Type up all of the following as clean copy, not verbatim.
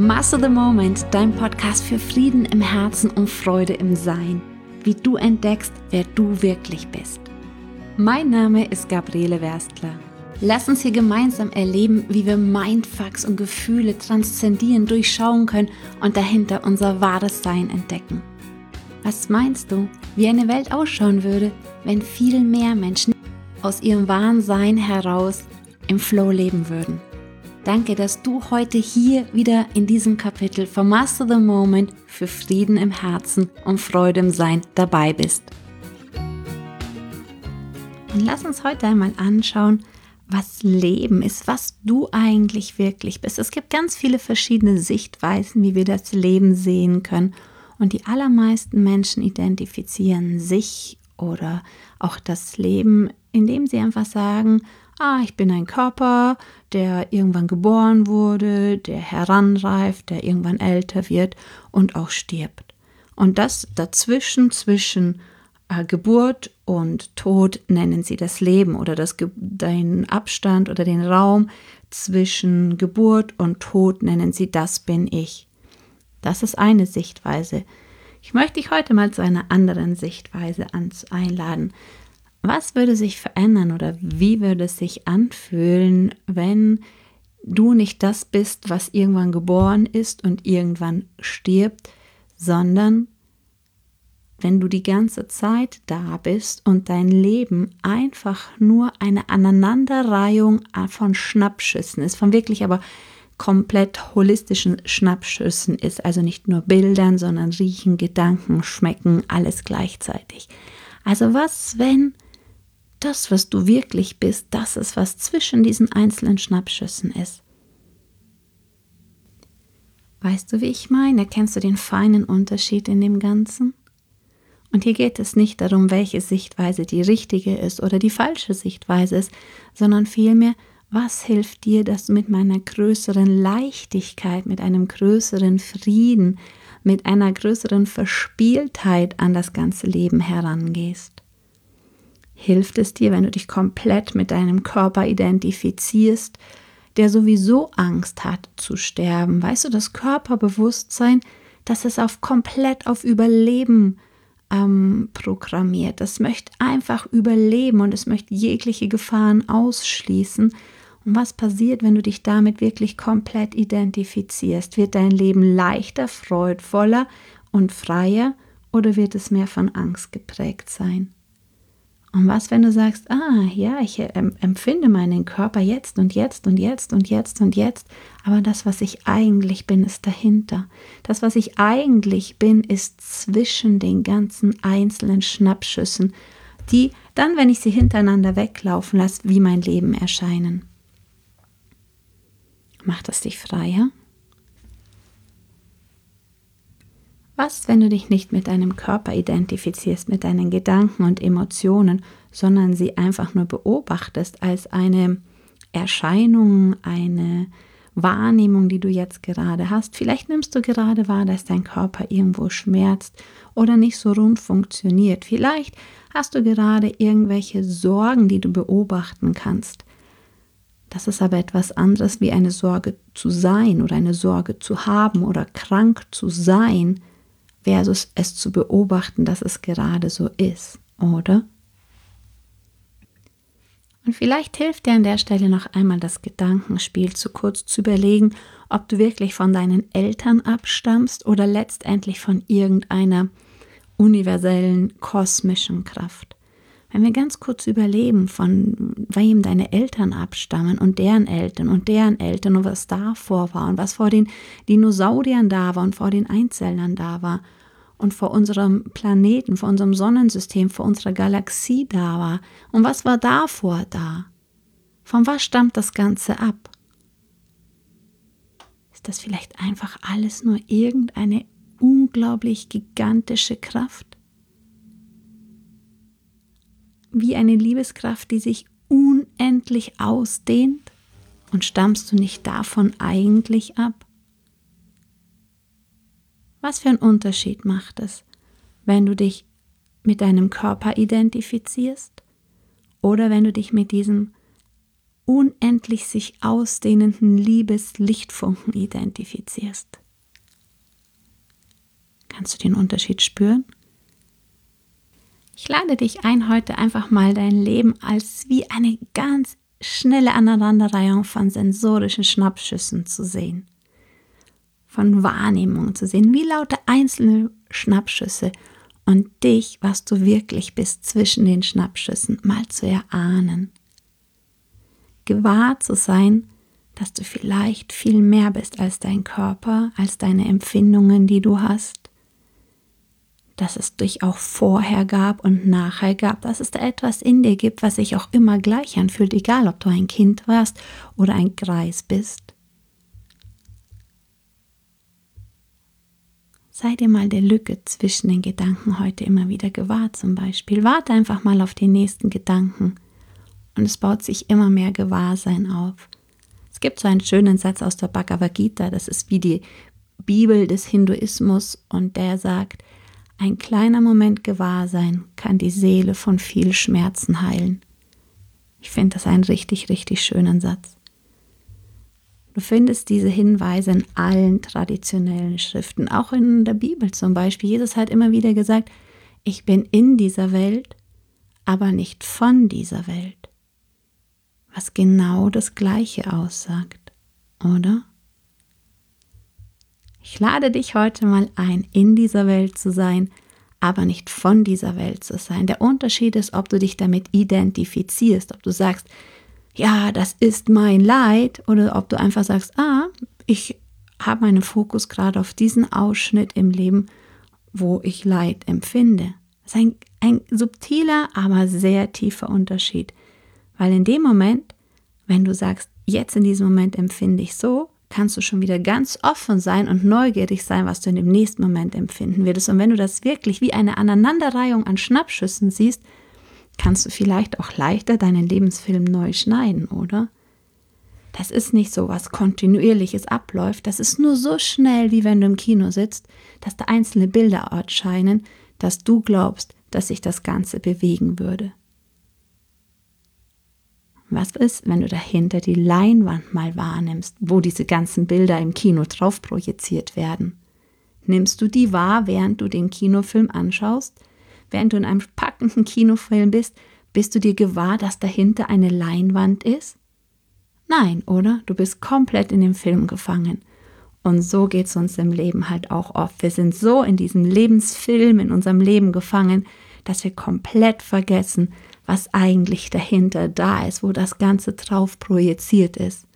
Master the Moment, dein Podcast für Frieden im Herzen und Freude im Sein. Wie du entdeckst, wer du wirklich bist. Mein Name ist Gabriele Werstler. Lass uns hier gemeinsam erleben, wie wir Mindfucks und Gefühle transzendieren, durchschauen können und dahinter unser wahres Sein entdecken. Was meinst du, wie eine Welt ausschauen würde, wenn viel mehr Menschen aus ihrem wahren Sein heraus im Flow leben würden? Danke, dass du heute hier wieder in diesem Kapitel von Master the Moment für Frieden im Herzen und Freude im Sein dabei bist. Und lass uns heute einmal anschauen, was Leben ist, was du eigentlich wirklich bist. Es gibt ganz viele verschiedene Sichtweisen, wie wir das Leben sehen können. Und die allermeisten Menschen identifizieren sich oder auch das Leben, indem sie einfach sagen, ich bin ein Körper, der irgendwann geboren wurde, der heranreift, der irgendwann älter wird und auch stirbt. Und das dazwischen, zwischen Geburt und Tod nennen sie das Leben oder den Abstand oder den Raum zwischen Geburt und Tod nennen sie das bin ich. Das ist eine Sichtweise. Ich möchte dich heute mal zu einer anderen Sichtweise einladen. Was würde sich verändern oder wie würde es sich anfühlen, wenn du nicht das bist, was irgendwann geboren ist und irgendwann stirbt, sondern wenn du die ganze Zeit da bist und dein Leben einfach nur eine Aneinanderreihung von Schnappschüssen ist, von wirklich aber komplett holistischen Schnappschüssen ist, also nicht nur Bildern, sondern riechen, Gedanken, schmecken, alles gleichzeitig. Also was, wenn das, was du wirklich bist, das ist, was zwischen diesen einzelnen Schnappschüssen ist? Weißt du, wie ich meine? Erkennst du den feinen Unterschied in dem Ganzen? Und hier geht es nicht darum, welche Sichtweise die richtige ist oder die falsche Sichtweise ist, sondern vielmehr, was hilft dir, dass du mit meiner größeren Leichtigkeit, mit einem größeren Frieden, mit einer größeren Verspieltheit an das ganze Leben herangehst? Hilft es dir, wenn du dich komplett mit deinem Körper identifizierst, der sowieso Angst hat zu sterben? Weißt du, das Körperbewusstsein, das ist komplett auf Überleben programmiert. Das möchte einfach überleben und es möchte jegliche Gefahren ausschließen. Und was passiert, wenn du dich damit wirklich komplett identifizierst? Wird dein Leben leichter, freudvoller und freier oder wird es mehr von Angst geprägt sein? Und was, wenn du sagst, ich empfinde meinen Körper jetzt und jetzt und jetzt und jetzt und jetzt, aber das, was ich eigentlich bin, ist dahinter. Das, was ich eigentlich bin, ist zwischen den ganzen einzelnen Schnappschüssen, die dann, wenn ich sie hintereinander weglaufen lasse, wie mein Leben erscheinen. Macht das dich freier? Was, wenn du dich nicht mit deinem Körper identifizierst, mit deinen Gedanken und Emotionen, sondern sie einfach nur beobachtest als eine Erscheinung, eine Wahrnehmung, die du jetzt gerade hast? Vielleicht nimmst du gerade wahr, dass dein Körper irgendwo schmerzt oder nicht so rund funktioniert. Vielleicht hast du gerade irgendwelche Sorgen, die du beobachten kannst. Das ist aber etwas anderes, wie eine Sorge zu sein oder eine Sorge zu haben oder krank zu sein, versus es zu beobachten, dass es gerade so ist, oder? Und vielleicht hilft dir an der Stelle noch einmal das Gedankenspiel, zu kurz zu überlegen, ob du wirklich von deinen Eltern abstammst oder letztendlich von irgendeiner universellen, kosmischen Kraft. Wenn wir ganz kurz überlegen, von wem deine Eltern abstammen und deren Eltern und was davor war und was vor den Dinosauriern da war und vor den Einzellern da war und vor unserem Planeten, vor unserem Sonnensystem, vor unserer Galaxie da war und was war davor da? Von was stammt das Ganze ab? Ist das vielleicht einfach alles nur irgendeine unglaublich gigantische Kraft? Wie eine Liebeskraft, die sich unendlich ausdehnt? Und stammst du nicht davon eigentlich ab? Was für einen Unterschied macht es, wenn du dich mit deinem Körper identifizierst oder wenn du dich mit diesem unendlich sich ausdehnenden Liebeslichtfunken identifizierst. Kannst du den Unterschied spüren? Ich lade dich ein, heute einfach mal dein Leben als wie eine ganz schnelle Aneinanderreihung von sensorischen Schnappschüssen zu sehen. Von Wahrnehmungen zu sehen, wie lauter einzelne Schnappschüsse und dich, was du wirklich bist, zwischen den Schnappschüssen mal zu erahnen. Gewahr zu sein, dass du vielleicht viel mehr bist als dein Körper, als deine Empfindungen, die du hast. Dass es dich auch vorher gab und nachher gab, dass es da etwas in dir gibt, was sich auch immer gleich anfühlt, egal ob du ein Kind warst oder ein Greis bist. Sei dir mal der Lücke zwischen den Gedanken heute immer wieder gewahr zum Beispiel. Warte einfach mal auf den nächsten Gedanken und es baut sich immer mehr Gewahrsein auf. Es gibt so einen schönen Satz aus der Bhagavad Gita, das ist wie die Bibel des Hinduismus und der sagt, ein kleiner Moment Gewahrsein kann die Seele von viel Schmerzen heilen. Ich finde das einen richtig, richtig schönen Satz. Du findest diese Hinweise in allen traditionellen Schriften, auch in der Bibel zum Beispiel. Jesus hat immer wieder gesagt, ich bin in dieser Welt, aber nicht von dieser Welt. Was genau das Gleiche aussagt, oder? Ich lade dich heute mal ein, in dieser Welt zu sein, aber nicht von dieser Welt zu sein. Der Unterschied ist, ob du dich damit identifizierst, ob du sagst, ja, das ist mein Leid, oder ob du einfach sagst, ich habe meinen Fokus gerade auf diesen Ausschnitt im Leben, wo ich Leid empfinde. Das ist ein subtiler, aber sehr tiefer Unterschied, weil in dem Moment, wenn du sagst, jetzt in diesem Moment empfinde ich so, kannst du schon wieder ganz offen sein und neugierig sein, was du in dem nächsten Moment empfinden würdest. Und wenn du das wirklich wie eine Aneinanderreihung an Schnappschüssen siehst, kannst du vielleicht auch leichter deinen Lebensfilm neu schneiden, oder? Das ist nicht so was Kontinuierliches abläuft, das ist nur so schnell, wie wenn du im Kino sitzt, dass da einzelne Bilder erscheinen, dass du glaubst, dass sich das Ganze bewegen würde. Was ist, wenn du dahinter die Leinwand mal wahrnimmst, wo diese ganzen Bilder im Kino drauf projiziert werden? Nimmst du die wahr, während du den Kinofilm anschaust? Während du in einem packenden Kinofilm bist du dir gewahr, dass dahinter eine Leinwand ist? Nein, oder? Du bist komplett in dem Film gefangen. Und so geht es uns im Leben halt auch oft. Wir sind so in diesem Lebensfilm, in unserem Leben gefangen, dass wir komplett vergessen, was eigentlich dahinter da ist, wo das Ganze drauf projiziert ist.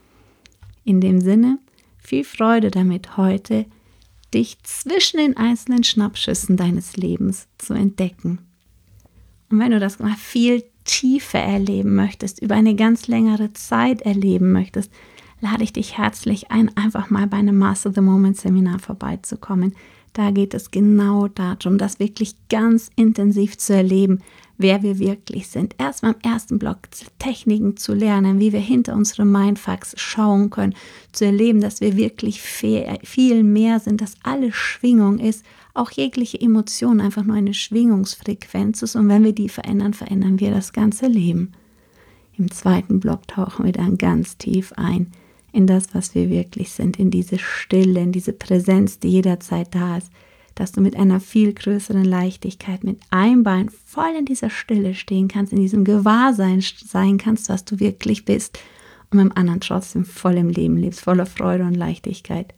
In dem Sinne, viel Freude damit heute, dich zwischen den einzelnen Schnappschüssen deines Lebens zu entdecken. Und wenn du das mal viel tiefer erleben möchtest, über eine ganz längere Zeit erleben möchtest, lade ich dich herzlich ein, einfach mal bei einem Master the Moment Seminar vorbeizukommen. Da geht es genau darum, das wirklich ganz intensiv zu erleben, wer wir wirklich sind. Erstmal im ersten Block Techniken zu lernen, wie wir hinter unsere Mindfucks schauen können, zu erleben, dass wir wirklich viel mehr sind, dass alles Schwingung ist, auch jegliche Emotion einfach nur eine Schwingungsfrequenz ist und wenn wir die verändern, verändern wir das ganze Leben. Im zweiten Block tauchen wir dann ganz tief ein in das, was wir wirklich sind, in diese Stille, in diese Präsenz, die jederzeit da ist, dass du mit einer viel größeren Leichtigkeit, mit einem Bein voll in dieser Stille stehen kannst, in diesem Gewahrsein sein kannst, was du wirklich bist und mit dem anderen trotzdem voll im Leben lebst, voller Freude und Leichtigkeit.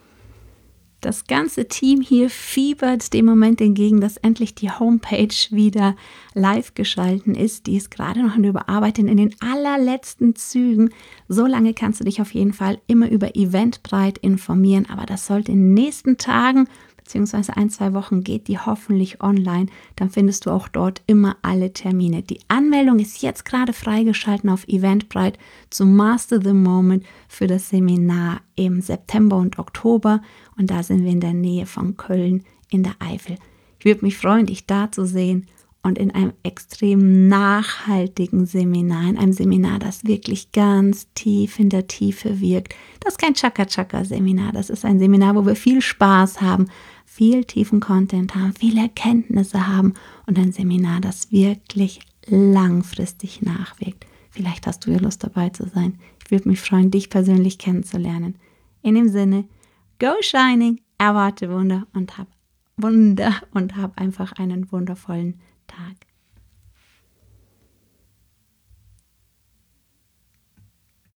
Das ganze Team hier fiebert dem Moment entgegen, dass endlich die Homepage wieder live geschalten ist. Die ist gerade noch in der Überarbeitung in den allerletzten Zügen. So lange kannst du dich auf jeden Fall immer über Eventbrite informieren, aber das sollte in den nächsten Tagen beziehungsweise 1-2 Wochen geht die hoffentlich online. Dann findest du auch dort immer alle Termine. Die Anmeldung ist jetzt gerade freigeschalten auf Eventbrite zum Master the Moment für das Seminar im September und Oktober. Und da sind wir in der Nähe von Köln in der Eifel. Ich würde mich freuen, dich da zu sehen und in einem extrem nachhaltigen Seminar, in einem Seminar, das wirklich ganz tief in der Tiefe wirkt. Das ist kein Chaka-Chaka-Seminar, das ist ein Seminar, wo wir viel Spaß haben, viel tiefen Content haben, viele Erkenntnisse haben und ein Seminar, das wirklich langfristig nachwirkt. Vielleicht hast du ja Lust dabei zu sein. Ich würde mich freuen, dich persönlich kennenzulernen. In dem Sinne, go shining, erwarte Wunder und hab einfach einen wundervollen Tag.